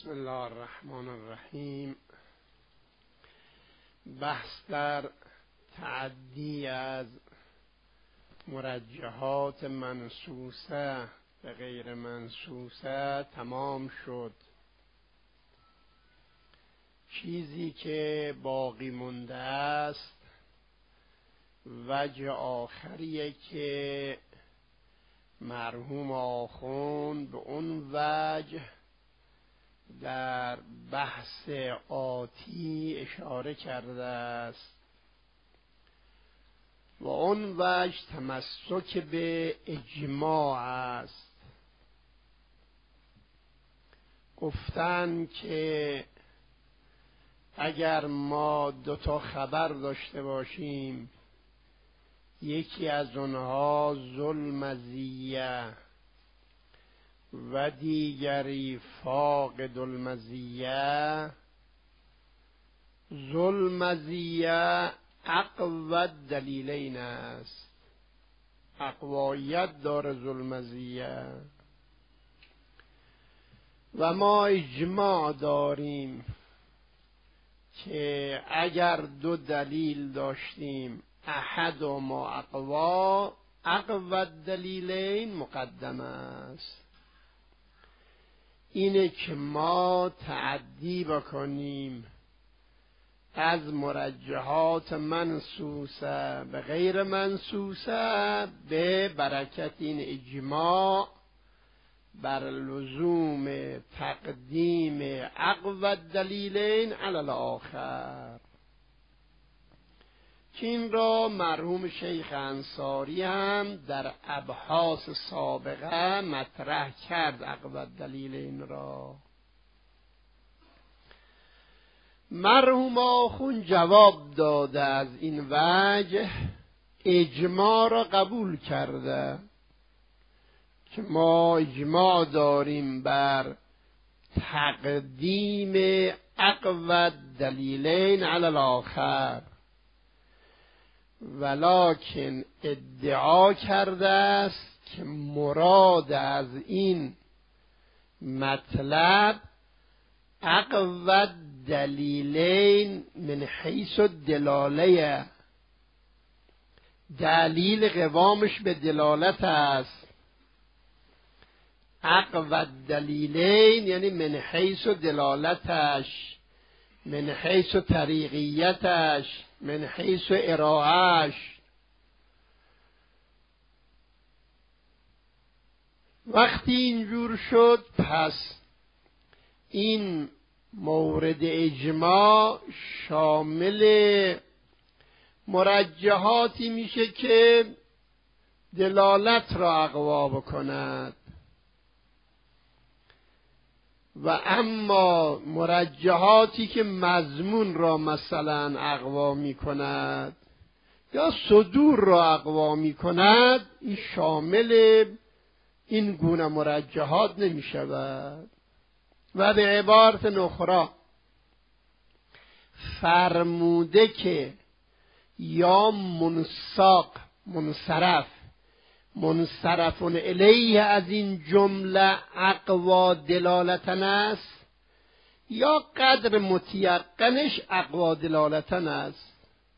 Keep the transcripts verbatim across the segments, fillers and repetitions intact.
بسم الله الرحمن الرحیم. بحث در تعدی از مرجحات منصوصه به غیر منصوصه تمام شد. چیزی که باقی مونده است وجه آخریه که مرحوم آخوند به اون وجه در بحث آتی اشاره کرده است و اون وجه تمسک به اجماع است. گفتن که اگر ما دو تا خبر داشته باشیم، یکی از اونها ذوالمزیه و دیگری فاقد المزیه، ذوالمزیه اقوی دلیلین است، اقوایت داره ذوالمزیه. و ما اجماع داریم که اگر دو دلیل داشتیم احد و ما اقوا، اقوی دلیلین مقدم است. اینه که ما تعدی بکنیم از مرجحات منصوصه به غیر منصوصه به برکت این اجماع بر لزوم تقدیم اقوی دلیلین علی الاخر، که این را مرحوم شیخ انصاری هم در ابحاث سابقه مطرح کرد. اقوی دلیلین را مرحوم آخوند جواب داده، از این وجه اجماع را قبول کرده که ما اجماع داریم بر تقدیم اقوی دلیلین علی الاخر، ولکن ادعا کرده است که مراد از این مطلب اقوی دلیلین من حیث دلاله، دلیل قوامش به دلالت است. اقوی دلیلین یعنی من حیث دلالتش، من حیث طریقیتش، من حیث ارائهش. وقتی اینجور شد، پس این مورد اجماع شامل مرجحاتی میشه که دلالت را اقوا بکند، و اما مرجحاتی که مضمون را مثلا اقوا می کند یا صدور را اقوا می کند، این شامل این گونه مرجحات نمی شود. و به عبارت اخرى فرموده که یا منساق منصرف منصرفون الیه از این جمله اقوا دلالتن است، یا قدر متیقنش اقوا دلالتن است.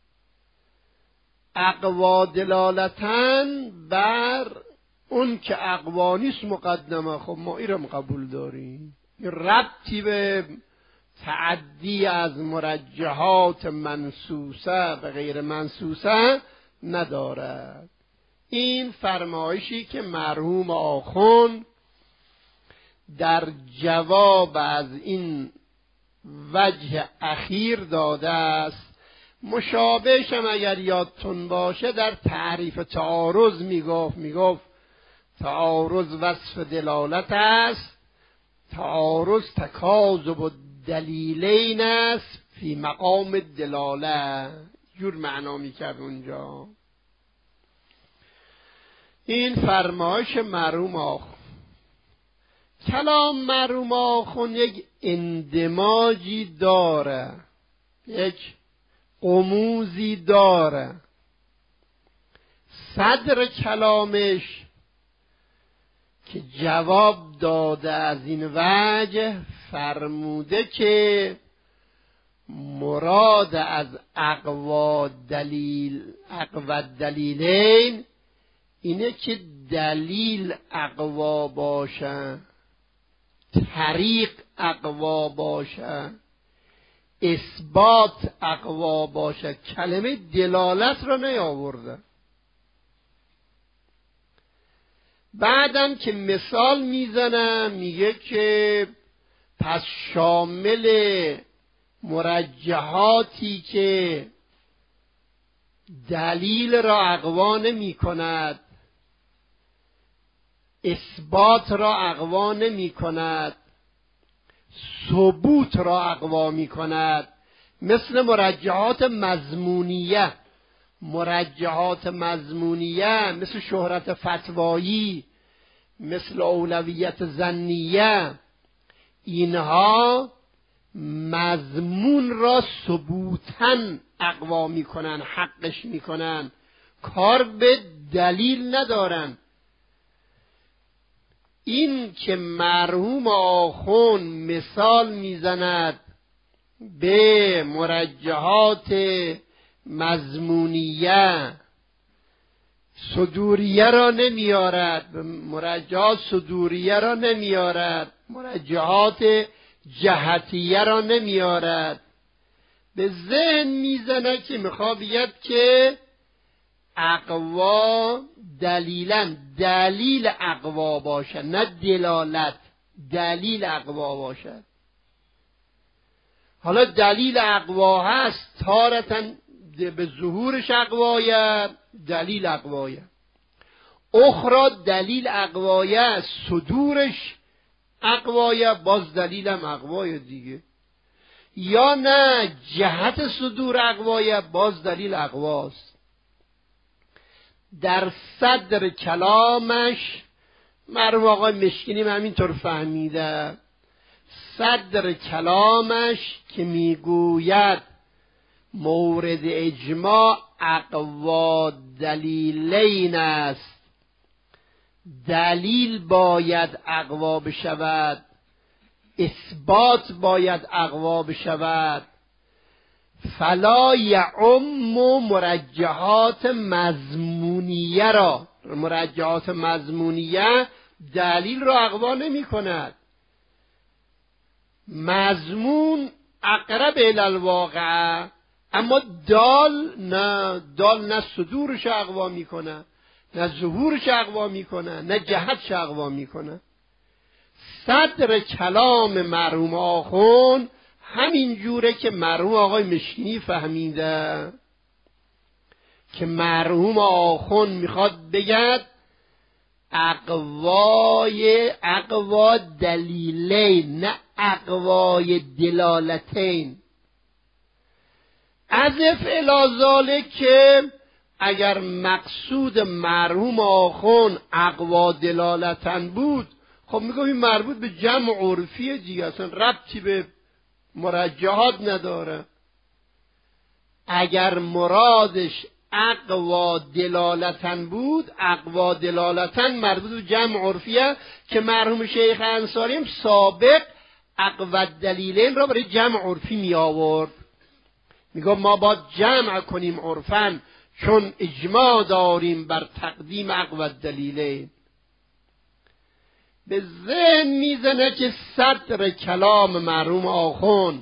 اقوا دلالتن بر اون که اقوا نیست مقدمه. خب ما ایرم قبول داریم، این ربطی به تعدی از مرجحات منصوصه به غیر منصوصه ندارد. این فرمایشی که مرحوم آخوند در جواب از این وجه اخیر داده است. مشابهش هم اگر یادتون باشه در تعریف تعارض میگفت میگفت تعارض وصف دلالت است، تعارض تکاذب الدلیلین است فی مقام دلاله، جور معنا میکرد اونجا. این فرمایش مرحوم آخوند. کلام مرحوم آخوند یک اندماجی داره، یک غموزی داره. صدر کلامش که جواب داده از این وجه فرموده که مراد از اقوا دلیل اقوا دلیلین اینه که دلیل اقوا باشه، طریق اقوا باشه، اثبات اقوا باشه. کلمه دلالت را نیاورده. بعدم که مثال میزنه میگه که پس شامل مرجحاتی که دلیل را اقوا نمی کند، اثبات را اقوا نمی کند، ثبوت را اقوا می کند، مثل مرجحات مضمونیه. مرجحات مضمونیه مثل شهرت فتوایی، مثل اولویت ظنیه، اینها مضمون را ثبوتاً اقوا می کنن، حقش می کنن، کار به دلیل ندارن. این که مرحوم آخوند مثال میزند به مرجحات مضمونیه، صدوریه را نمیارد، مرجحات صدوریه را نمیارد، مرجحات جهتیه را نمیارد، به ذهن میزنه که میخواد بگه که اقوا دلیلا، دلیل اقوا باشه، نه دلالت، دلیل اقوا باشه. حالا دلیل اقوا هست، تارتاً به ظهورش اقوایه، دلیل اقوایه، اخرى دلیل اقوایه، صدورش اقوایه، باز دلیلم اقوایه دیگه. یا نه جهت صدور اقوایه، باز دلیل اقواست. در صدر کلامش مرحوم آقای مشکینی همینطور فهمیده. صدر کلامش که میگوید مورد اجماع اقوا دلیلین است، دلیل باید اقوا بشود، اثبات باید اقوا بشود. فلا یعم مرجحات مضمونیه را، مرجحات مضمونیه دلیل را اقوا نمی کند. مضمون اقرب الی الواقع، اما دال نه، دال نه صدورش اقوا میکنه، نه ظهورش اقوا میکنه، نه جهتش اقوا میکنه. صدر کلام مرحوم آخوند همین جوره که مرحوم آقای مشکینی فهمیده که مرحوم آخوند میخواد بگد اقوای اقوا دلیلین، نه اقوای دلالتین. اضف الی ذالک که اگر مقصود مرحوم آخوند اقوا دلالتن بود، خب میگم این مربوط به جمع عرفیه دیگه، اصلا ربطی به مرجحات نداره. اگر مرادش اقوا دلالتن بود، اقوا دلالتن مربوط به جمع عرفیه که مرحوم شیخ انصاری هم سابق اقوا دلیلین را برای جمع عرفی می آورد. میگه ما باید جمع کنیم عرفن چون اجماع داریم بر تقدیم اقوا دلیلین. به ذهن میزنه که صدر کلام مرحوم آخوند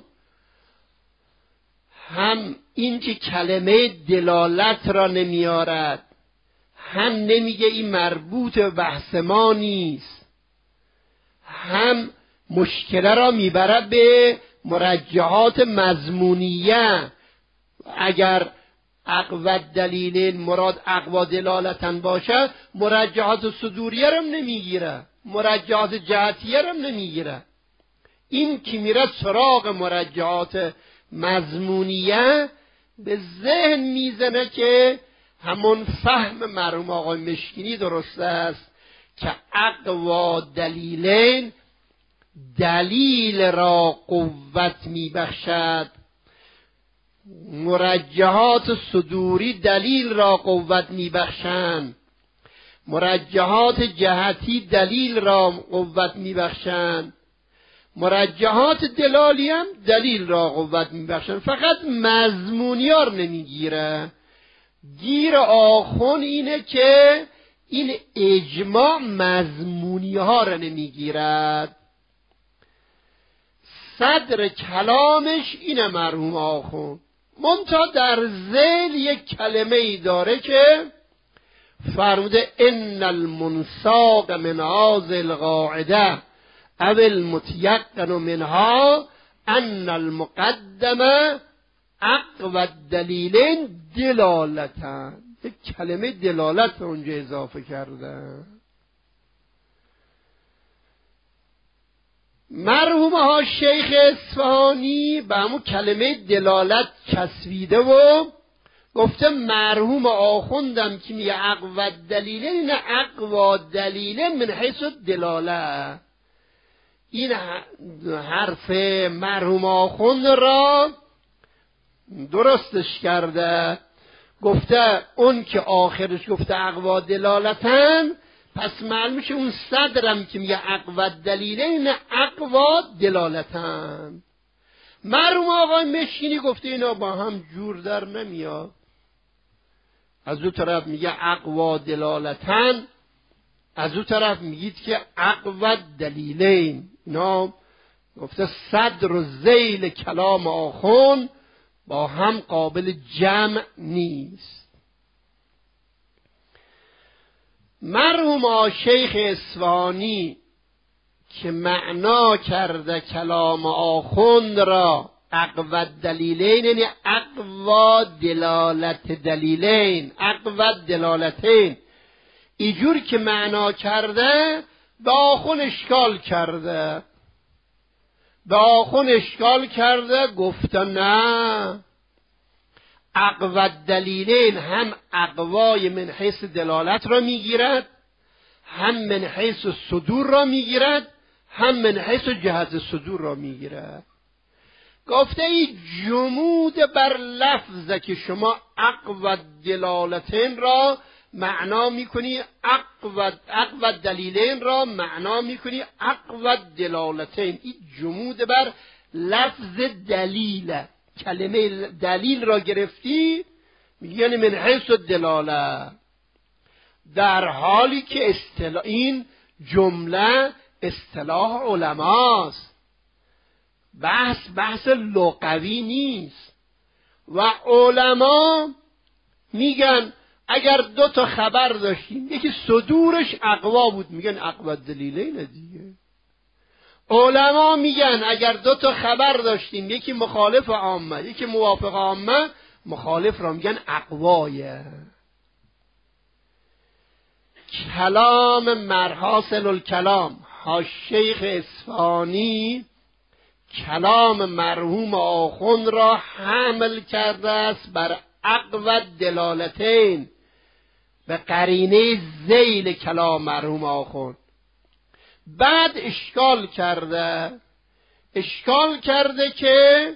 هم این که کلمه دلالت را نمیارد، هم نمیگه این مربوط به بحث ما نیست، هم مشکله را میبره به مرجحات مضمونیه. اگر اقوا دلیلین مراد اقوا دلالتن باشه، مرجحات صدوریه را نمیگیره، مرجحات جهتیه را نمیگیره. این که میره سراغ مرجحات مضمونیه، به ذهن میزنه که همون فهم مرحوم آقای مشکینی درست است که اقوا دلیلین دلیل را قوت میبخشد، مرجحات صدوری دلیل را قوت میبخشند، مرجحات جهتی دلیل را قوت میبخشند، مرجحات دلالی هم دلیل را قوت میبخشن، فقط مضمونیار نمیگیره. گیر آخون اینه که این اجماع مضمونی ها را نمیگیرد. صدر کلامش اینه مرحوم آخون، منتها در ذیل یک کلمه ای داره که فرموده ان المنساق من هذه القاعده او المتيقن منها ان المقدمه اقوى الدلیلین دلالتا. یک کلمه دلالت به اونجا اضافه کرده. مرحوم ها شیخ اصفهانی به همون کلمه دلالت چسبیده و گفته مرحوم آخوندم که میگه اقوى دلیلین، این اقوى دلیلین من حیث دلاله. این حرف مرحوم آخوند را درستش کرده، گفته اون که آخرش گفته اقوى دلالتن، پس معلوم میشه اون صدرم که میگه اقوى دلیلین اقوى دلالتن. مرحوم آقای مشکینی گفته اینا با هم جور در نمیاد. از اون طرف میگه اقوى دلالتن، از اون طرف میگید که اقوى دلیلین. اینا گفته صدر و ذیل کلام آخون با هم قابل جمع نیست. مرحوم شیخ اصفهانی که معنا کرده کلام آخوند را اقوى دلیلین، یعنی اقوى دلالت دلیلین، اقوى دلالتین، اینجور که معنا کرده به آخون اشکال کرده. به آخون اشکال کرده، گفته نه، اقوى دلیلین هم اقوای من حیث دلالت را میگیرد، هم من حیث صدور را میگیرد، هم من حیث جهت صدور را میگیرد. گفته ای جمود بر لفظه که شما اقوى دلالتین را معنا میکنی، اقوى اقوى دلیلین را معنا میکنی اقوى دلالتین. این جمود بر لفظ دلیله. کلمه دلیل را گرفتی میگی یعنی من حیث دلاله، در حالی که اصطلاح این جمله اصطلاح علماست، بحث بحث لغوی نیست. و علما میگن اگر دو تا خبر داشتیم یکی صدورش اقوا بود میگن اقوى دلیلین دیگه. علما میگن اگر دو تا خبر داشتیم یکی مخالف عامه یکی موافق عامه، مخالف را میگن اقوایه. کلام مرحاصل الکلام ها شیخ اصفهانی کلام مرحوم آخوند را حمل کرده است بر اقوى دلالتین، به قرینه ذیل کلام مرحوم آخوند. بعد اشکال کرده اشکال کرده که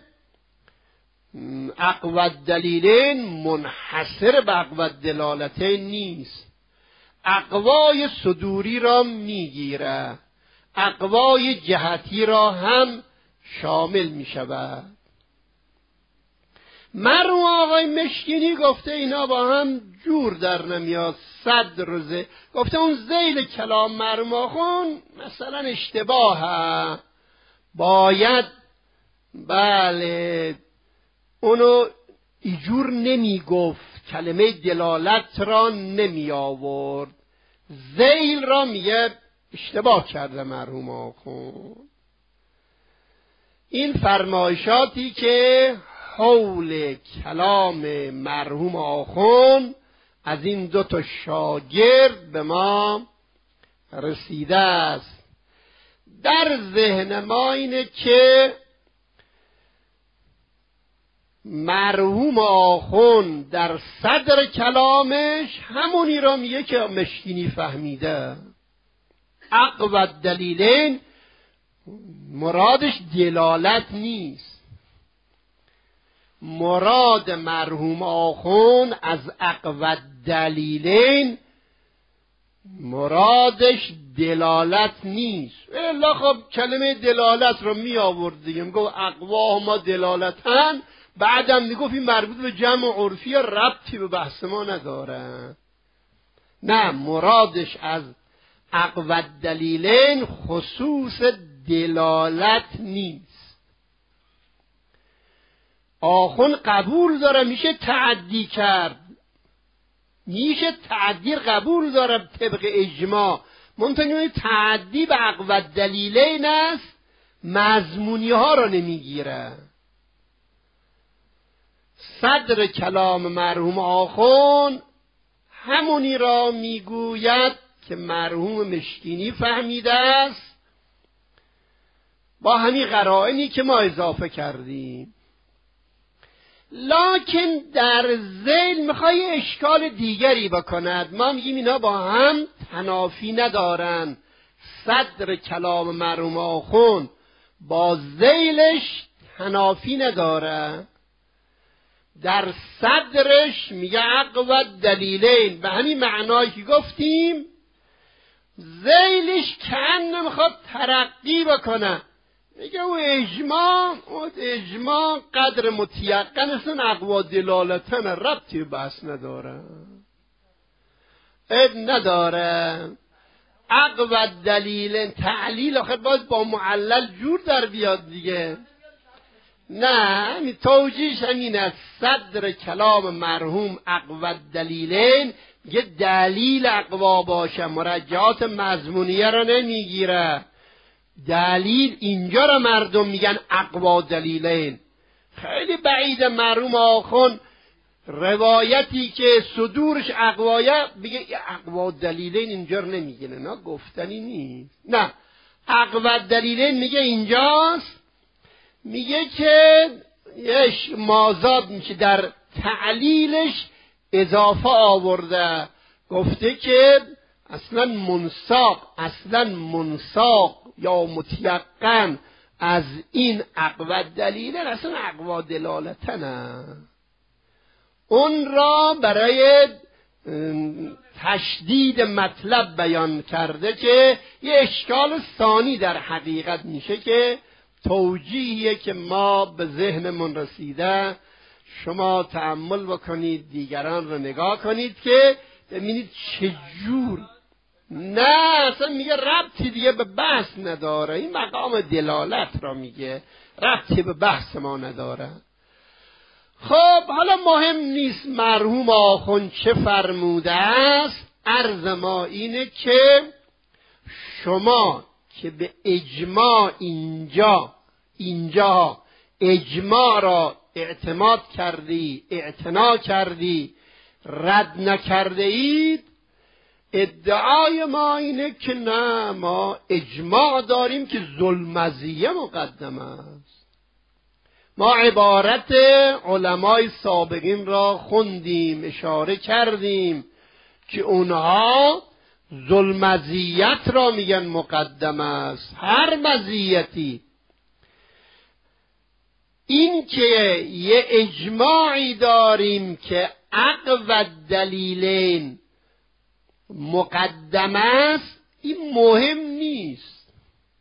اقوى دلیلین منحصر به اقوى دلالتین نیست، اقوای صدوری را میگیره، اقوای جهتی را هم شامل می شود. مرحوم آقای مشکینی گفته اینا با هم جور در نمیاد. صدر و ذیل گفته اون ذیل کلام مرحوم آخوند مثلا اشتباهه، باید بله اونو ایجور نمی گفت، کلمه دلالت را نمی آورد، ذیل را میگه اشتباه کرده مرحوم آخوند. این فرمایشاتی که حول کلام مرحوم آخوند از این دو تا شاگرد به ما رسیده است. در ذهن ما اینه که مرحوم آخوند در صدر کلامش همونی را میگه که مشکینی فهمیده. اقوى دلیلین مرادش دلالت نیست، مراد مرحوم آخوند از اقوى دلیلین مرادش دلالت نیست. الا خب کلمه دلالت رو می آورد دیگه، میگو اقوا ما دلالتن، بعدم میگفت این مربوط به جمع عرفی ربطی به بحث ما نداره. نه، مرادش از اقوا دلیلین خصوص دلالت نیست. آخون قبول داره میشه تعدی کرد، میشه تعدی قبول داره طبق اجماع، منتها تعدی به اقوا دلیلین است، مضمونی ها را نمیگیره. صدر کلام مرحوم آخون همونی را میگوید که مرحوم مشکینی فهمیده است با همین قرائنی که ما اضافه کردیم. لکن در ذیل میخوای اشکال دیگری بکند. ما میگیم اینا با هم تنافی ندارن. صدر کلام مرحوم آخون با ذیلش تنافی نداره. در صدرش میگه اقوا دلیلین، به همین معنایی که گفتیم. ذیلش کأن میخواد ترقی بکنه، میگه او اجماع او اجماع قدر متیقن اصلا اقوا دلالتن ربطی بحث نداره، اب نداره. اقوا دلیل تعلیل آخر باز با معلل جور در بیاد دیگه. نه، همین توجیهش همین است. صدر کلام مرحوم اقوا دلیلین یه دلیل اقوا باشه، مرجعات مضمونیه را نمیگیره. دلیل اینجا را مردم میگن اقوا دلیلین. خیلی بعید مرحوم آخون روایتی که صدورش اقوایه بگه اقوا دلیلین اینجا را نمیگه، نه گفتنی نیست. نه، اقوا دلیلین میگه اینجاست، میگه که یش مازاد میشه در تعلیلش اضافه آورده، گفته که اصلا منساق اصلا منساق یا متیقن از این اقوا دلیله، اصلا اقوا دلالتنه. اون را برای تشدید مطلب بیان کرده که یه اشکال ثانی در حقیقت میشه که توجیهیه که ما به ذهنمون رسیده. شما تأمل بکنید، دیگران رو نگاه کنید که ببینید چجور. نه، اصلا میگه ربطی دیگه به بحث نداره، این مقام دلالت را میگه، ربطی به بحث ما نداره. خب حالا مهم نیست مرحوم آخون چه فرموده است. عرض ما اینه که شما که به اجماع اینجا اینجا اجماع را اعتماد کردی، اعتنا کردی، رد نکرده اید، ادعای ما اینه که نه، ما اجماع داریم که ذوالمزیه مقدم است. ما عبارت علمای سابقین را خوندیم، اشاره کردیم که اونها ذوالمزیت را میگن مقدم است. هر مزیتی، این که یه اجماعی داریم که اقوا دلیلین مقدم است، این مهم نیست.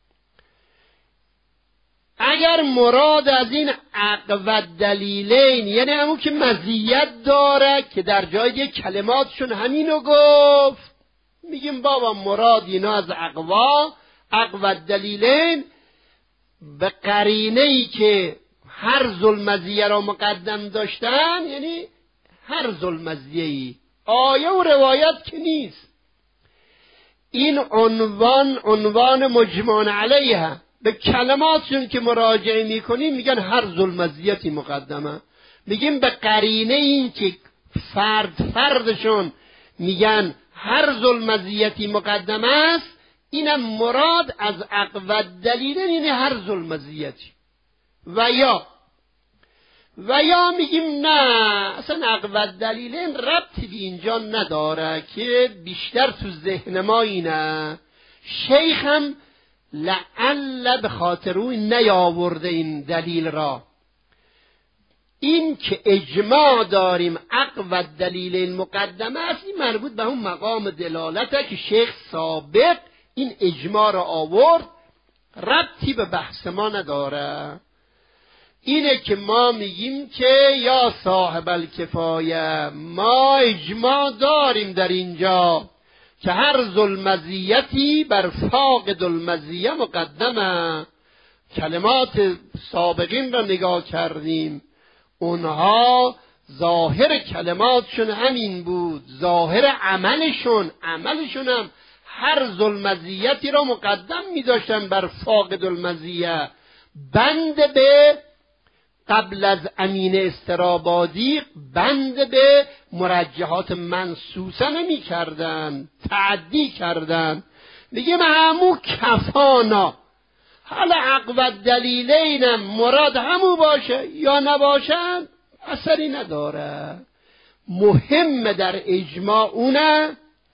اگر مراد از این اقوا دلیلین یعنی همون که مزیت داره که در جای دیگه کلماتشون همینو گفت، میگیم بابا مراد اینا از اقوا اقوا دلیلین به قرینه ای که هر ذوالمزیه را مقدم داشتن، یعنی هر ذوالمزیه ای، آیه و روایت که نیست. این عنوان عنوان مجمع علیه، به کلماتشون که مراجعه میکنیم میگن هر ذوالمزیتی مقدمه. میگیم به قرینه این که فرد فردشون میگن هر ذوالمزیتی مقدم است، اینم مراد از اقوا دلیلین یعنی هر ذوالمزیتی. و یا و یا میگیم نه، اصلا اقوا دلیلین ربطی به اینجا نداره، که بیشتر تو ذهن ما اینه. شیخ هم لعل به خاطر او نیاورده این دلیل را. این که اجماع داریم اقوى دلیل المقدمه است، این مربوط به اون مقام دلالته که شیخ سابق این اجماع را آورد، ربطی به بحث ما نداره. اینه که ما میگیم که یا صاحب الکفایه، ما اجماع داریم در اینجا که هر ذوالمزیتی بر فاقد المزیه مقدمه. کلمات سابقین را نگاه کردیم، اونها ظاهر کلماتشون همین بود، ظاهر عملشون عملشون هم هر ذوالمزیتی را مقدم می‌داشتن بر فاقد المزیه. بند به قبل از امین استرابادی بند به مرجحات منصوصه نمی کردن، تعدی کردن. میگه همو کفانا، حالا اقوى دلیلینم مراد همو باشه یا نباشن اثری نداره. مهم در اجماع اونه.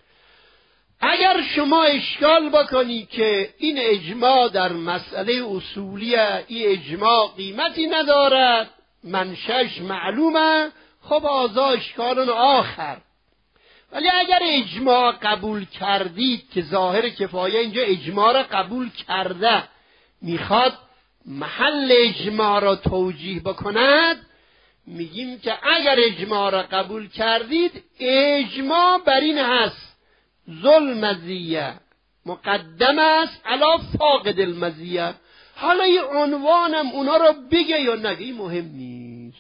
اگر شما اشکال بکنی که این اجماع در مسئله اصولیه، این اجماع قیمتی ندارد، منشأش معلومه، خب آزا اشکال آخر. ولی اگر اجماع قبول کردید که ظاهر کفایه اینجا اجماع را قبول کرده، میخواد محل اجماع را توجیه بکند، میگیم که اگر اجماع را قبول کردید اجماع بر این هست ذوالمزیه مقدم است علی فاقد المزیه. حالا این عنوانم اونا را بگه یا نگه مهم نیست،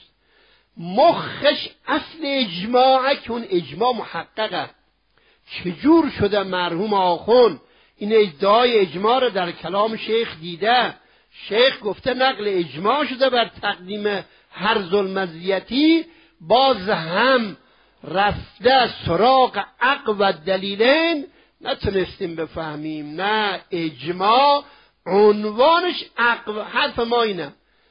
مخش اصل اجماعه که اون اجماع محققه. چجور شده مرحوم آخوند این ادعای اجماع را در کلام شیخ دیده؟ شیخ گفته نقل اجماع شده بر تقدیم هر ذوالمزیتی، باز هم رفته سراغ اقوى دلیلین، نتونستیم بفهمیم. نه، اجماع عنوانش اقوى، حرف ما اینه.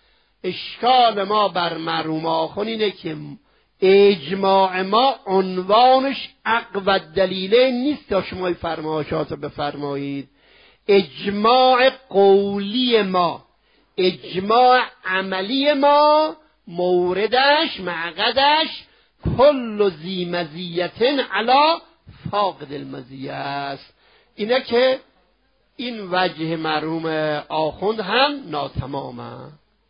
اشکال ما بر مرحوم آخوند اینه که اجماع ما عنوانش اقوى دلیلین نیست. تا شما فرمایشات رو بفرمایید، اجماع قولی ما، اجماع عملی ما موردش معقدش کل ذی مزیتن علی فاقد المزیه است. اینه که این وجه مرحوم آخوند هم ناتمامه.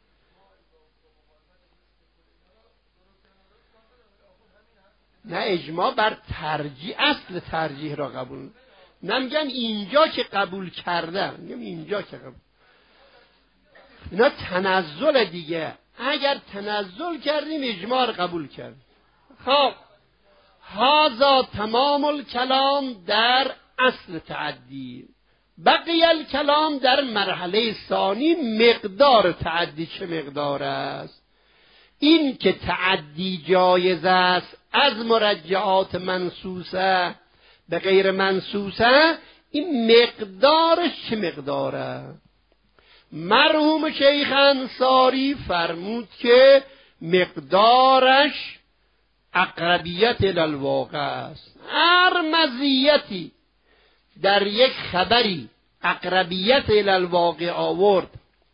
نه، اجماع بر ترجیح، اصل ترجیح را قبول نمیگن اینجا که قبول کرده، میگم اینجا که قبول. اینا تنزل دیگه. اگر تنزل کردیم اجماع را قبول کرد. خب هذا تمام الکلام در اصل تعدی. بقیه الکلام در مرحله ثانی مقدار تعدی چه مقدار است. این که تعدی جایز است از مرجعات منصوصه به غیر منصوصه، این مقدارش چه مقداره؟ مرحوم شیخ انصاری فرمود که مقدارش اقربیت الالواقع است. هر مزیتی در یک خبری اقربیت الالواقع آورد،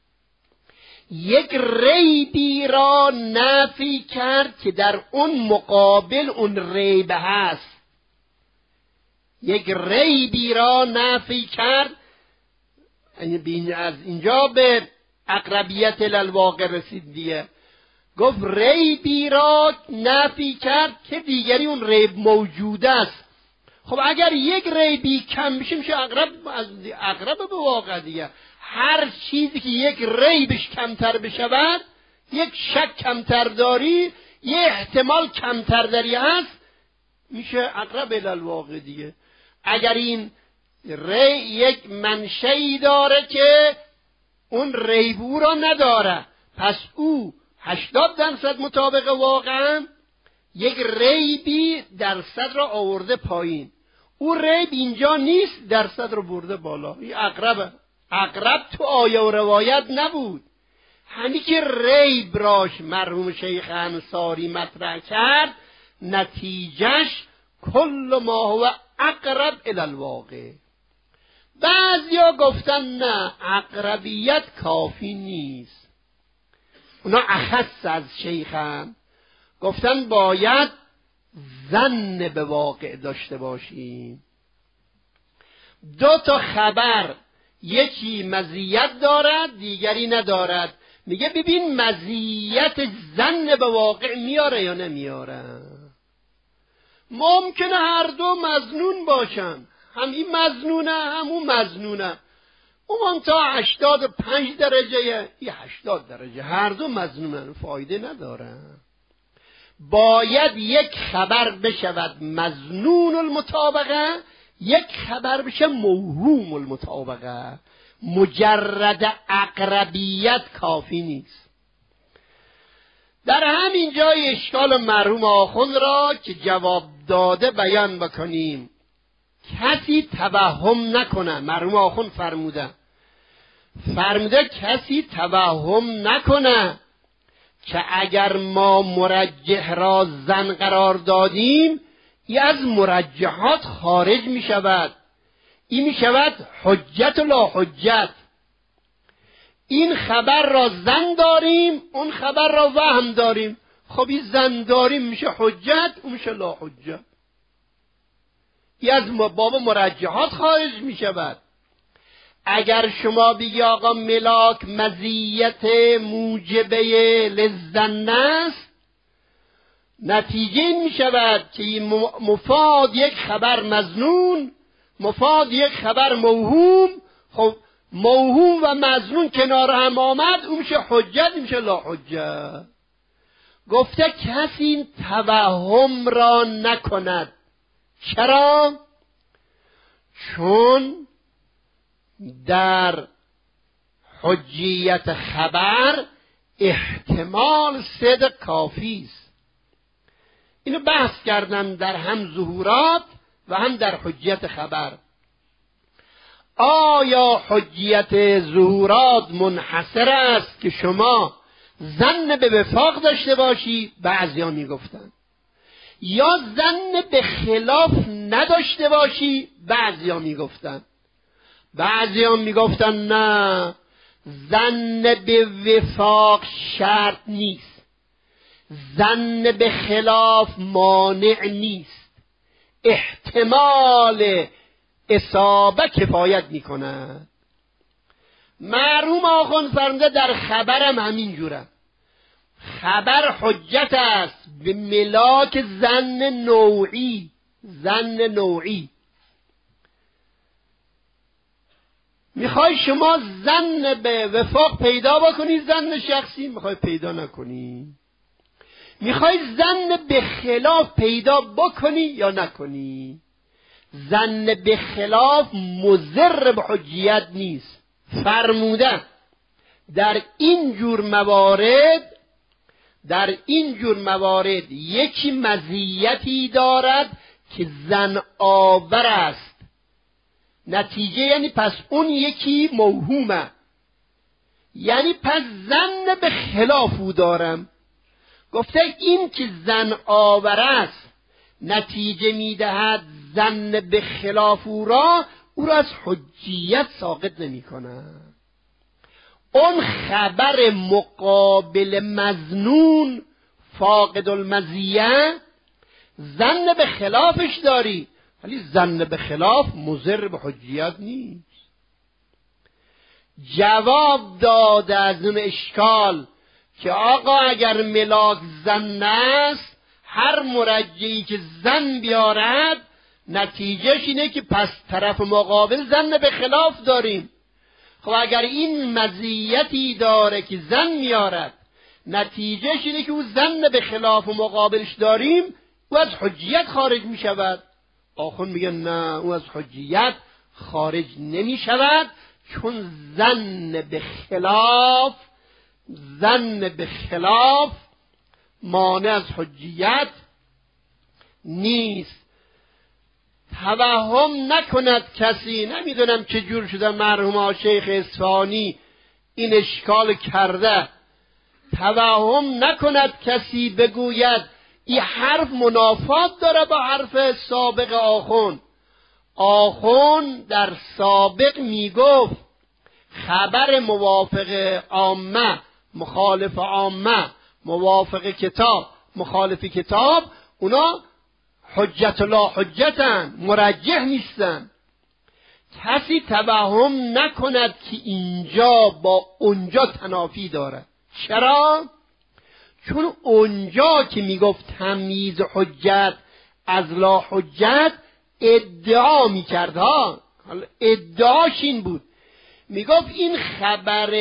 یک ریبی را نفی کرد که در اون مقابل اون ریب هست، یک ریبی را نفی کرد، از اینجا به اقربیت الالواقع رسید دیگه. گفت ریبی را نفی کرد که دیگری اون ریب موجود است. خب اگر یک ریبی کم بشه میشه اقرب از اقرب به واقع دیگه. هر چیزی که یک ریبش کمتر بشود، یک شک کمتر داری، یک احتمال کمتر داری هست، میشه اقرب الالواقع دیگه. اگر این ری یک منشئی داره که اون ریبو را نداره، پس او هشتاد درصد مطابق واقعا، یک ریبی درصد را آورده پایین، او ریب اینجا نیست، درصد را برده بالا. این اقربه. اقرب تو آیه و روایت نبود. همین که ریب راش مرحوم شیخ انصاری مطرح کرد، نتیجهش کل ما هو اقرب الی الواقع. بعضیا گفتن نه، اقربیت کافی نیست. اونا اخص از شیخن، گفتن باید ظن به واقع داشته باشیم. دو تا خبر، یکی مزیت دارد دیگری ندارد. میگه ببین مزیت ظن به واقع میاره یا نمیاره. ممکنه هر دو مظنون باشن، هم این مظنونه هم اون مظنونه، اون تا هشتاد و پنج درجه یه هشتاد درجه، هر دو مظنونن، فایده نداره. باید یک خبر بشود مظنون المطابقه، یک خبر بشه موهوم المطابقه. مجرد اقربیت کافی نیست. در همین جای اشکال مرحوم آخوند را که جواب داده بیان بکنیم. کسی توهم نکنه، مرحوم آخوند فرموده فرموده کسی توهم نکنه که اگر ما مرجح را زن قرار دادیم این از مرجحات خارج می شود، این می شود حجت و لا حجت. این خبر را زن داریم، اون خبر را وهم داریم. خب این زن داریم میشه حجت، اون میشه لا حجت. این از باب مرجحات خارج می شود. اگر شما بگی آقا ملاک مزیت موجبه للظن است، نتیجه این می شود که مفاد یک خبر مظنون، مفاد یک خبر موهوم. خب موهوم و مظنون کنار هم آمد، اون میشه حجت، این میشه لا حجت. گفته کسی این توهم را نکند. چرا؟ چون در حجیت خبر احتمال صدق کافی است. اینو بحث کردم در هم ظهورات و هم در حجیت خبر. آیا حجیت ظهورات منحصر است که شما ظن به وفاق داشته باشی؟ بعضیا میگفتن. یا ظن به خلاف نداشته باشی؟ بعضیا میگفتن. بعضیا میگفتن نه، ظن به وفاق شرط نیست، ظن به خلاف مانع نیست، احتمال اصابه کفایت میکنه. مرحوم آخوند فرموده در خبرم همین جوره. خبر حجت است به ملاک ظن نوعی. ظن نوعی میخوای شما ظن به وفاق پیدا بکنی، ظن شخصی میخوای پیدا نکنی. میخوای ظن به خلاف پیدا بکنی یا نکنی. ظن به خلاف مضر به حجیت نیست. فرموده در این جور موارد در این جور موارد یکی مزیتی دارد که ظن آور است. نتیجه یعنی پس اون یکی موهومه، یعنی پس ظن به خلاف او دارم. گفته این که ظن آور است نتیجه میدهد ظن به خلاف او را او را از حجیت ساقط نمی کنه. اون خبر مقابل مظنون فاقد المزیه ظن به خلافش داری، ولی ظن به خلاف مضر به حجیت نیست. جواب داده از اون اشکال که آقا اگر ملاک ظن است، هر مرجعی که ظن بیارد نتیجهش اینه که پس طرف مقابل ظن به خلاف داریم. خب اگر این مزیتی داره که ظن میارد، نتیجهش اینه که او ظن به خلاف و مقابلش داریم، او از حجیت خارج می شود. آخوند میگن نه، او از حجیت خارج نمی شود، چون ظن به خلاف ظن به خلاف مانع از حجیت نیست. توهم نکند کسی، نمیدونم چه جور شده مرحوم شیخ اصفهانی این اشکال کرده، توهم نکند کسی بگوید این حرف منافات داره با حرف سابق آخوند. آخوند در سابق میگفت خبر موافق عامه مخالف عامه، موافق کتاب، مخالف کتاب، اونا حجت لا حجتن، مرجح نیستن. کسی توهم نکند که اینجا با اونجا تنافی داره. چرا؟ چون اونجا که میگفت تمییز حجت از لا حجت ادعا میکرد ها، ادعاش این بود، میگفت این خبر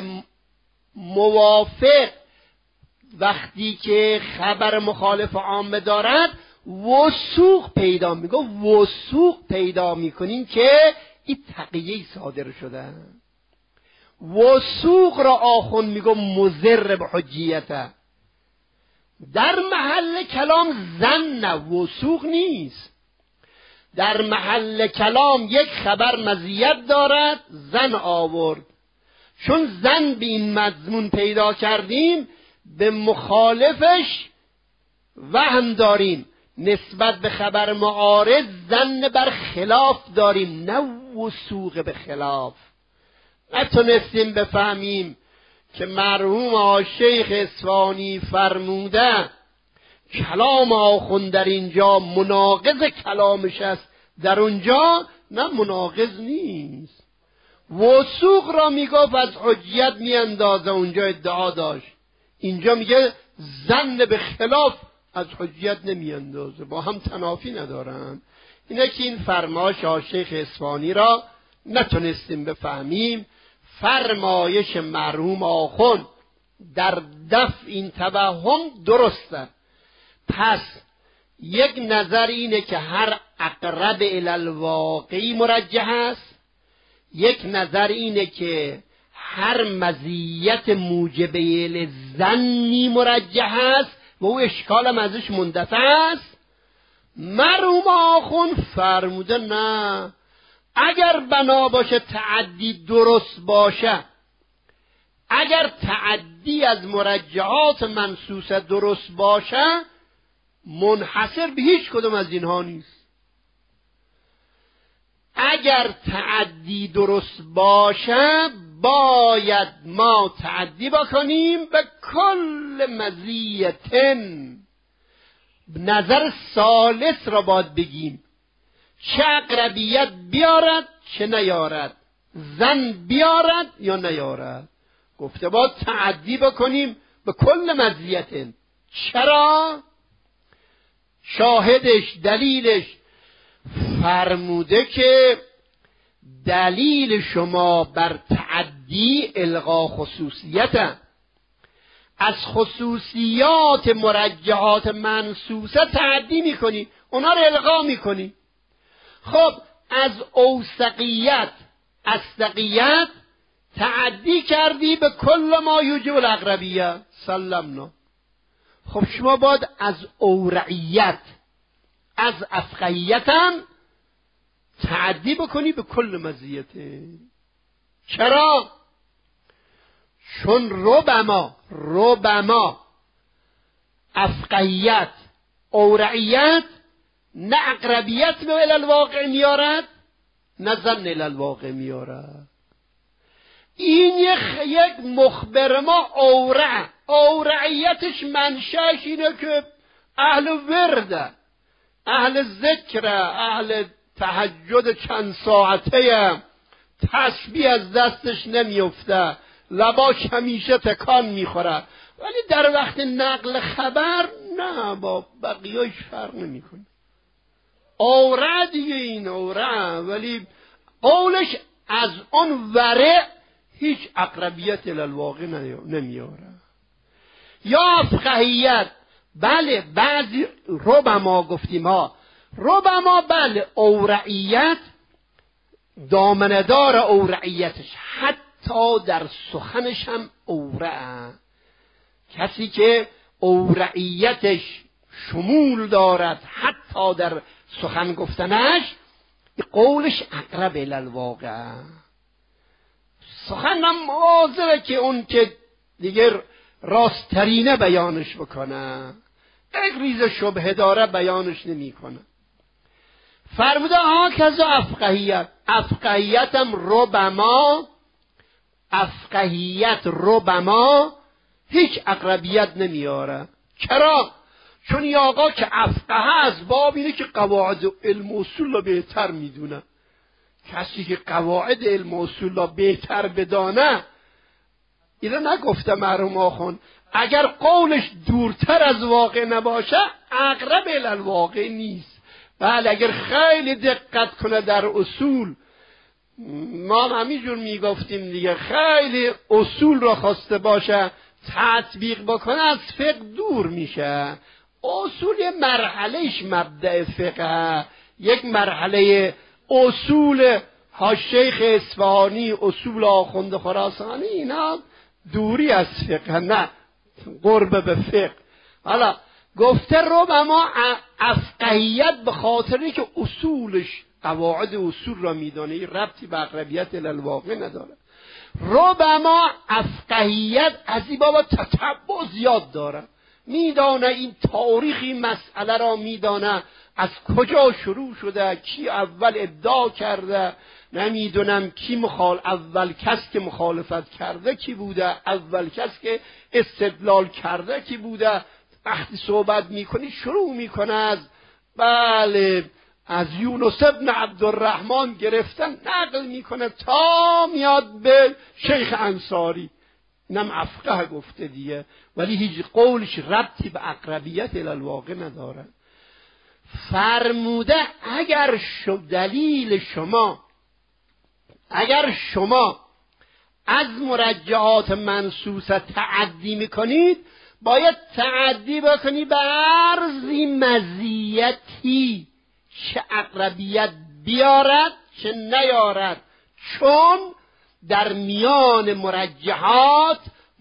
موافق وقتی که خبر مخالف عامه دارد وثوق پیدا، میگفت وثوق پیدا میکنیم که این تقیه صادر شده. وثوق را آخوند میگفت مضر به حجیته. در محل کلام زن وثوق نیست. در محل کلام یک خبر مزیت دارد، زن آورد. چون زن به این مضمون پیدا کردیم به مخالفش وهم داریم، نسبت به خبر معارض زن بر خلاف داریم، نه وثوق به خلاف. نتونستیم بفهمیم که مرحوم شیخ اصفهانی فرموده کلام آخوند در اینجا مناقض کلامش است، در اونجا نه مناقض نیست. وثوق را میگفت از حجیت میاندازه، اونجا ادعا داشت، اینجا میگه زن به خلاف از حجیت نمیاندازه، با هم تنافی ندارن. اینه که این فرمایش شیخ اصفهانی را نتونستیم بفهمیم. فرمایش مرحوم آخوند در دفع این توهم درسته. پس یک نظر اینه که هر اقرب الی الواقعی مرجح است، یک نظر اینه که هر مزیت موجبه للظنی مرجح است و او اشکالم ازش مندفع است. مرحوم آخوند فرموده نه، اگر بنا باشه تعدی درست باشه، اگر تعدی از مرجحات منصوصه درست باشه، منحصر به هیچ کدوم از اینها نیست. اگر تعدی درست باشه باید ما تعدی بکنیم به کل مزیتن. نظر ثالث را باید بگیم، چه اقربیت بیارد چه نیارد، زن بیارد یا نیارد. گفته باید تعدی بکنیم به کل مزیتن. چرا؟ شاهدش، دلیلش فرموده که دلیل شما بر تعدی الغا خصوصیت، از خصوصیات مرجحات منصوصه تعدی میکنی، اونا رو الغا میکنی. خب از اوثقیت، اصدقیت تعدی کردی به کل ما یوجب الاقربیه، سلمنا. خب شما باید از اورعیت، از افقهیت هم تعدی بکنی به کل مزیته. چرا؟ چون ربما ربما افقهیت، اورعیت نه اقربیت به الالواقع میارد نه زن الالواقع میارد. این یک مخبر ما اورع، اورعیتش منشأش اینه که اهل ورده، اهل ذکره، اهل تهجد چند ساعته، تسبیح از دستش نمیفته، لباش همیشه تکان میخوره، ولی در وقت نقل خبر نه، با بقیهش فرق نمیکنه. اورع دیگه، این اورع، ولی قولش از اون ورع هیچ اقربیت الالواقع نمیاره. یا افقهیت، بله بعضی ربما گفتیم ها، ربما بله اورعیت دامندار اورعیتش، حتی در سخنش هم اورع، کسی که اورعیتش شمول دارد حتی در سخن گفتنش، قولش اقرب الالواقع. سخن هم مواظبه که اون که دیگر راسترینه بیانش بکنه، یک ریز شبهه داره بیانش نمی کنه. فرموده ها کذا افقهیت، افقهیت هم ربما، افقهیت ربما هیچ اقربیت نمیاره. چرا؟ چون این آقا که افقه از باب اینه که قواعد علم و اصول را بهتر میدونه. کسی که قواعد علم و اصول را بهتر بدانه، اینو نگفته مرحوم آخوند، اگر قولش دورتر از واقع نباشه اقرب الی الواقع نیست. بله اگر خیلی دقت کنه در اصول، ما همینجور میگفتیم دیگه، خیلی اصول را خواسته باشه تطبیق بکنه از فقه دور میشه. اصول یه مرحلهش مبدأ فقه، یک مرحله اصول ها شیخ اصفهانی، اصول آخوند خراسانی، اینا دوری از فقه، نه قرب به فقه. حالا گفته ربما افقهیت به خاطری که اصولش قواعد اصول را میدانه، این ربطی به اقربیت الالواقع نداره. ربما افقهیت از این بابا تتبع زیاد داره، میدانه این تاریخی مسئله را میدانه، از کجا شروع شده، کی اول ابداع کرده، نمیدونم کی مخال اول کس که مخالفت کرده کی بوده، اول کس که استدلال کرده کی بوده. وقتی صحبت میکنی شروع میکنه از بله از یونس ابن عبدالرحمن گرفتن نقل میکنه تا میاد به شیخ انصاری. اینم افقه گفته دیگه، ولی هیچ قولش ربطی به اقربیت الالواقع نداره. فرموده اگر شو دلیل شما، اگر شما از مرجحات منصوصه تعدی میکنید، باید تعدی بکنی به عرضی مزیتی چه اقربیت بیارد چه نیارد، چون در میان مرجحات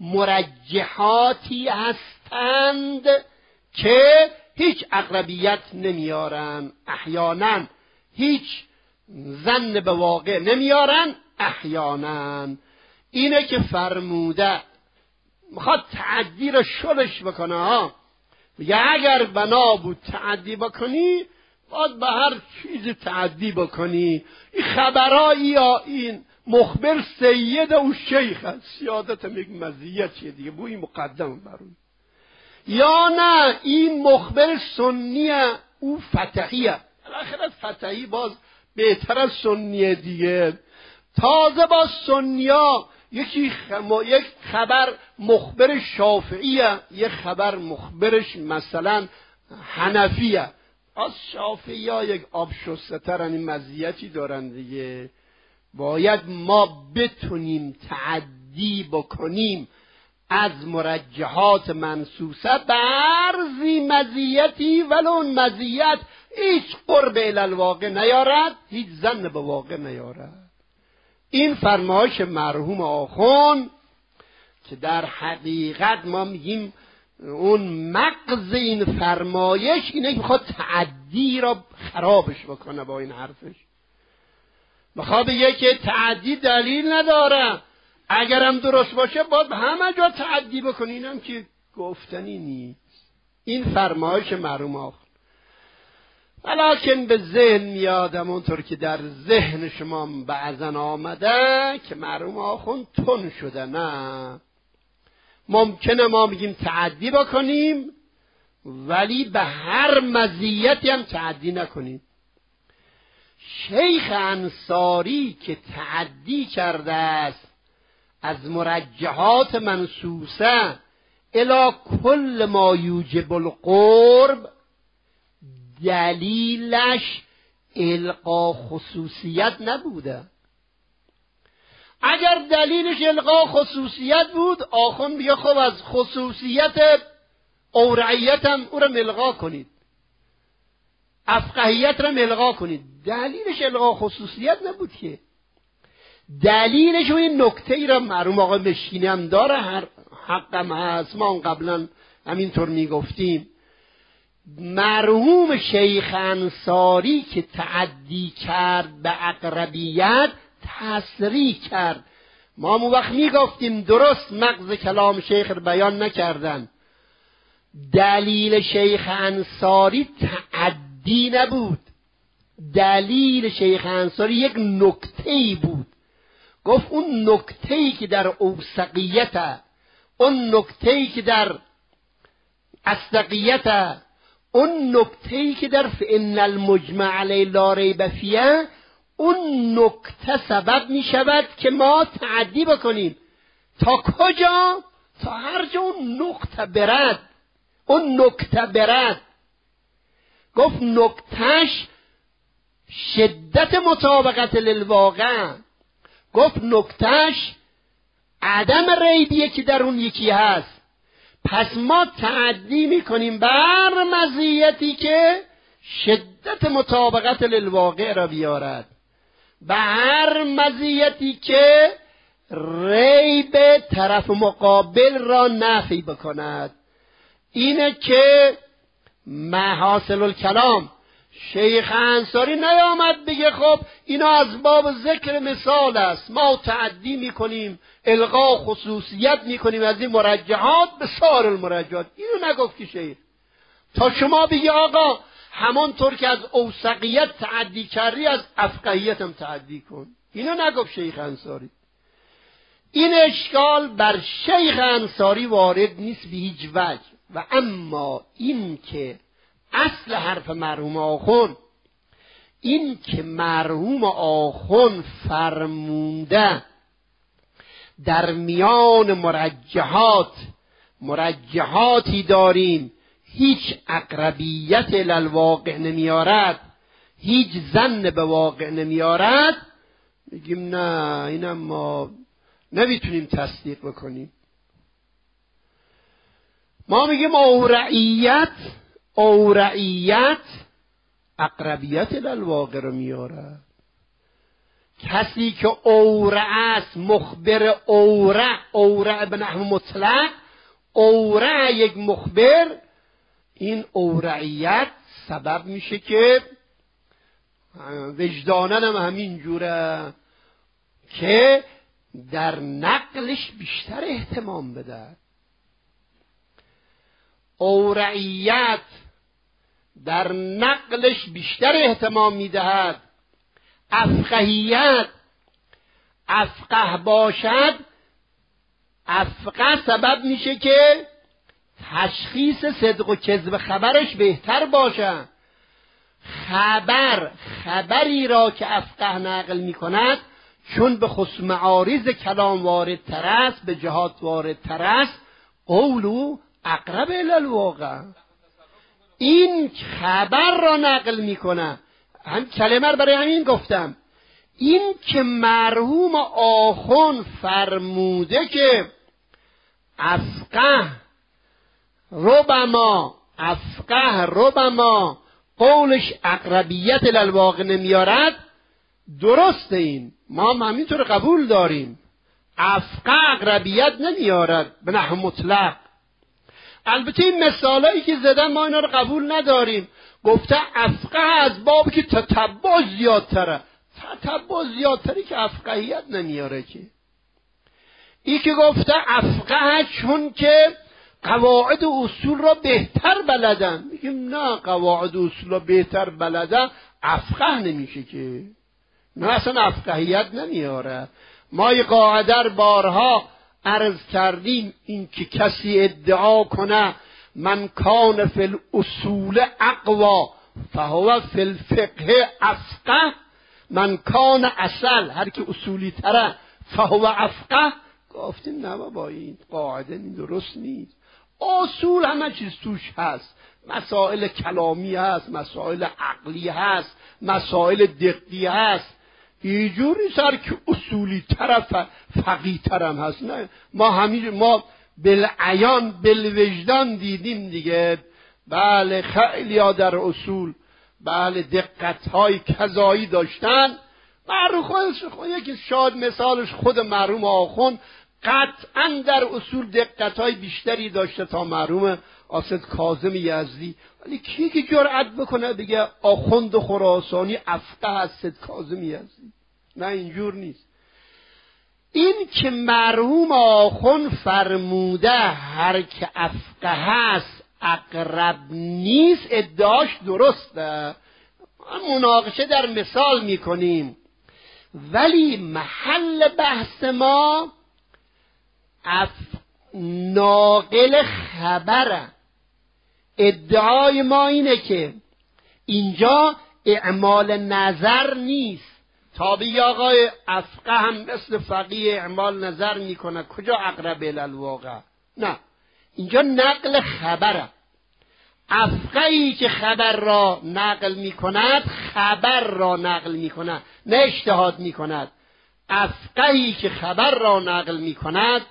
مرجحاتی هستند که هیچ اقربیت نمیارن، احیانا هیچ ظن به واقع نمیارن، احیانا. اینه که فرموده میخواد تعدی رو شلش بکنه ها، میگه اگر بنا بود تعدی بکنی باید به هر چیز تعدی بکنی. این خبرایی یا این مخبر سید او شیخ هست، سیادت هم یک مزیت چیه دیگه، بو این مقدم برون. یا نه این مخبر سنیه او فتحیه، بالاخره فتحی باز بهتر از سنیه دیگه. تازه با سنیا یکی خم... یک خبر مخبر شافعیه، یک خبر مخبرش مثلا حنفیه. از شافعی ها یک آب شسته ترن، این مزیتی دارن دیگه. باید ما بتونیم تعدی بکنیم از مرجحات منصوصه به عرضی مزیتی، ولو اون مزیت هیچ قرب الالواقع نیارد، هیچ ظن به واقع نیارد. این فرمایش مرحوم آخوند که در حقیقت ما میگیم اون مغز این فرمایش اینه که میخواد تعدی را خرابش بکنه با این حرفش. میخواد بگه که تعدی دلیل نداره، اگرم درست باشه باید همه جا تعدی بکنی، اینم که گفتنی نیست. این فرمایش مرحوم آخوند. ولیکن به ذهن میادم اونطور که در ذهن شما بعضن آمده که مرحوم آخوند تون شده. نه، ممکنه ما بگیم تعدی بکنیم ولی به هر مزیتی هم تعدی نکنیم. شیخ انصاری که تعدی کرده است از مرجحات منصوصه الی کل ما یوجب القرب، دلیلش القا خصوصیت نبوده. اگر دلیلش القا خصوصیت بود، آخوند میگه خب از خصوصیت اورعیت هم او را ملغا کنید، افقهیت را ملغا کنید. دلیلش القا خصوصیت نبود که، دلیلش این نکته ای را مرحوم آقا مشکینی هم داره، هر حقم هست، ما اون قبلا همینطور میگفتیم. مرحوم شیخ انصاری که تعدی کرد به اقربیت تصریح کرد. ما اون وقت میگفتیم درست مغز کلام شیخ رو بیان نکردن. دلیل شیخ انصاری تعدی نبود، دلیل شیخ انصاری یک نکته‌ای بود. گفت اون نکته‌ای که در اوثقیت اون نکته‌ای که در اصدقیت، اون نکته‌ای که در فإن المجمع علیه لا ریب فیه، اون نکته سبب می شود که ما تعدی بکنیم. تا کجا؟ تا هر جا اون نکته برد، اون نکته برد. گفت نکتهش شدت مطابقت للواقع، گفت نکتهش عدم ریبیه که در اون یکی هست. پس ما تعدی میکنیم بر مزیتی که شدت مطابقت للواقع را بیارد، به هر مزیتی که ریب طرف مقابل را نفی بکند. اینه که محاصل الکلام شیخ انصاری نیامد بگه خب اینا از باب ذکر مثال است، ما تعدی میکنیم، الغا خصوصیت میکنیم از این مرجحات به سایر المرجحات. اینو نگفت که شیخ. تا شما بگی آقا همانطور که از اوثقیت تعدی کردی از افقهیت هم تعدی کن، اینو نگفت شیخ انصاری. این اشکال بر شیخ انصاری وارد نیست به هیچ وجه. و اما این که اصل حرف مرحوم آخوند، این که مرحوم آخوند فرمونده در میان مرجحات مرجحاتی داریم هیچ اقربیت للواقع نمیارد، هیچ ظن به واقع نمیارد، میگیم نه اینم ما نمیتونیم تصدیق بکنیم. ما میگیم اورعیت اورعیت اقربیت للواقع رو میاره. کسی که اورع است، مخبر اورع، اورع به نحو مطلق، اورع یک مخبر، این اورعیت سبب میشه که وجدانن هم همین جوره که در نقلش بیشتر اهتمام بده. اورعیت در نقلش بیشتر اهتمام میدهد. افقهیت افقه باشد، افقه سبب میشه که تشخیص صدق و کذب خبرش بهتر باشه. خبر خبری را که افقه نقل میکند چون به خصوص معارض کلام وارد تر است، به جهات وارد تر است، قولو اقرب الی الواقع. این خبر را نقل میکنه. هم کلمه رو برای همین گفتم. این که مرحوم آخوند فرموده که افقه ربما افقه ربما قولش اقربیت للواقع نمیارد، درسته. این ما هم همینطور قبول داریم، افقه اقربیت نمیارد به نحو مطلق. البته این مثالایی که زدن ما اینا رو قبول نداریم. گفته افقه از باب که تتبع زیادتره، تتبع زیادتری که افقهیت نمیاره. که ای که گفته افقه چون که قواعد و اصول را بهتر بلدن، میگیم نه، قواعد و اصول را بهتر بلدن افقه نمیشه که، نه اصلا افقهیت نمیاره. ما یه قاعده بارها عرض کردیم، این که کسی ادعا کنه من کان فی الاصول اقوا فهو فی الفقه افقه، من کان اصل هر که اصولی تره فهو افقه. گفتیم نه بابا این قاعده این درست نیست. اصول همه چیز توش هست، مسائل کلامی هست، مسائل عقلی هست، مسائل دقیقی هست. اینجوری سر که اصولی طرف فقیه ترم هست. نه، ما همین ما بالعیان بالوجدان دیدیم دیگه. بله خیلی ها در اصول بله دقت های کذایی داشتن. مرحوم خودش خود یکی شاد مثالش خود مرحوم آخوند قطعا در اصول دقت های بیشتری داشته تا مرحوم آسد کاظم یزدی. ولی کی که جرأت بکنه دیگه آخوند خراسانی افقه هست سید کاظم یزدی؟ نه اینجور نیست. این که مرحوم آخوند فرموده هر که افقه هست اقرب نیست، ادعاش درسته، مناقشه در مثال میکنیم. ولی محل بحث ما اف... ناقل خبره. ادعای ما اینه که اینجا اعمال نظر نیست. تابعی آقای افقه هم مثل فقیه اعمال نظر میکنه، کجا اقرب الالواقع؟ نه، اینجا نقل خبره. افقهی که خبر را نقل میکند خبر را نقل میکند، نه اجتهاد میکند. افقهی که خبر را نقل میکند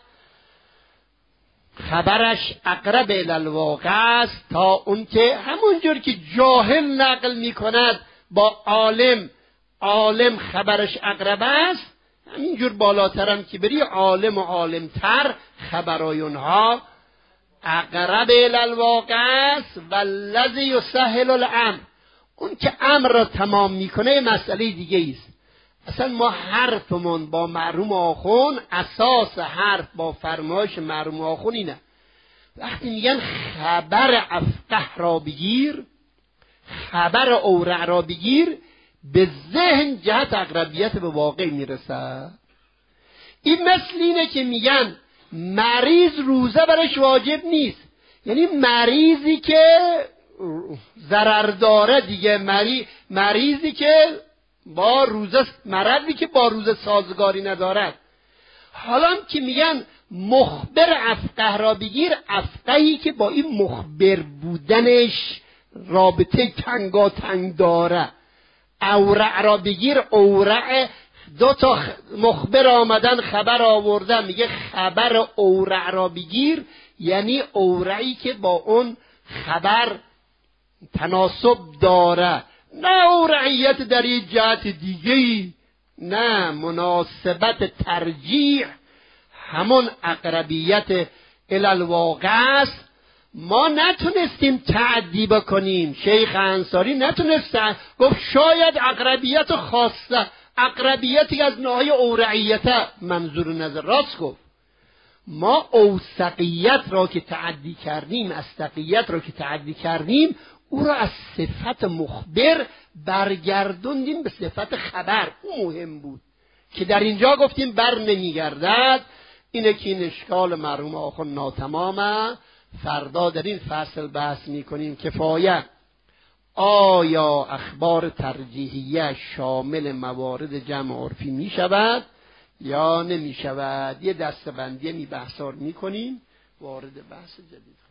خبرش اقرب الالواقع است تا اون که همونجور که جاهل نقل میکند با عالم، عالم خبرش اقرب است، همینجور بالاترم که بری عالم و عالمتر خبرای اونها اقرب الالواقع است. والذی یسهل الامر، اون که امر را تمام میکنه مسئله دیگه است. اصلا ما حرفمون با مرحوم آخون، اساس حرف با فرمایش مرحوم آخون اینه، وقتی میگن خبر افقه را بگیر، خبر اورع را بگیر، به ذهن جهت اقربیت به واقع میرسه. این مثل اینه که میگن مریض روزه برش واجب نیست، یعنی مریضی که ضرر داره دیگه، مری... مریضی که با روزه، مرضی که با روزه سازگاری ندارد. حالا که میگن مخبر افقه را بگیر، افقهی که با این مخبر بودنش رابطه تنگاتنگ داره. اورع را بگیر، اورع دو تا مخبر آمدن خبر آوردن، میگه خبر اورع را بگیر، یعنی اورعی که با اون خبر تناسب داره، نه اورعیت در یه جهت دیگه‌ای، نه، مناسبت ترجیح همون اقربیت الالواقع است. ما نتونستیم تعدی بکنیم، شیخ انصاری نتونست، گفت شاید اقربیت خاصه، اقربیتی از ناحیه اورعیت منظور نظر، راست گفت. ما اوثقیت را که تعدی کردیم، استقیت را که تعدی کردیم، او را از صفت مخبر برگردوندیم به صفت خبر. او مهم بود که در اینجا گفتیم بر نمیگردد. اینه که این اشکال مرحوم آخوند ناتمامه. فردا در این فصل بحث میکنیم کفایه آیا اخبار ترجیحیه شامل موارد جمع عرفی میشود یا نمیشود. یه دستبندی می بحثار میکنیم، وارد بحث جدید.